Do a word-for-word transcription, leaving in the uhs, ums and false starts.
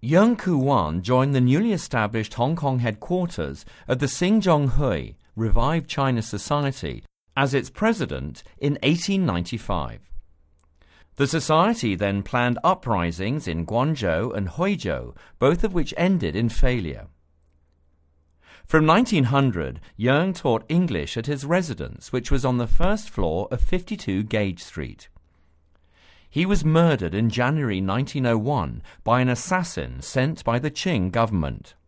Yeung Koo-won joined the newly established Hong Kong headquarters of the Xinjiang Revived China Society as its president in eighteen ninety-five. The society then planned uprisings in Guangzhou and Huizhou, both of which ended in failure. From nineteen hundred, Yeung taught English at his residence, which was on the first floor of fifty-two Gage Street. He was murdered in January nineteen oh one by an assassin sent by the Qing government.